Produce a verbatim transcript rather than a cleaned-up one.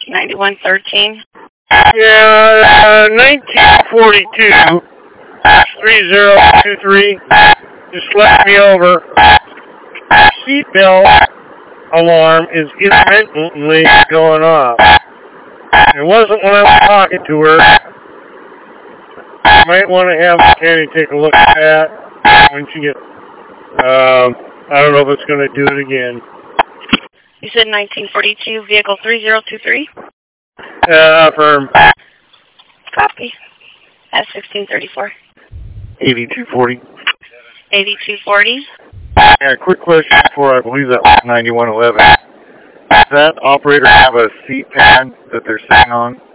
ninety-one thirteen. Yeah, uh, nineteen forty-two, three zero two three, just left me over. Seatbelt alarm is intermittently going off. It wasn't when I was talking to her. You might want to have Kenny take a look at that when she gets, um, I don't know if it's going to do it again. You said nineteen forty-two, vehicle three zero two three? Uh, affirm. Copy. At sixteen thirty-four. eighty-two forty. eighty-two forty. Yeah, quick question before I believe that was ninety-one eleven. Does that operator have a seat pad that they're sitting on?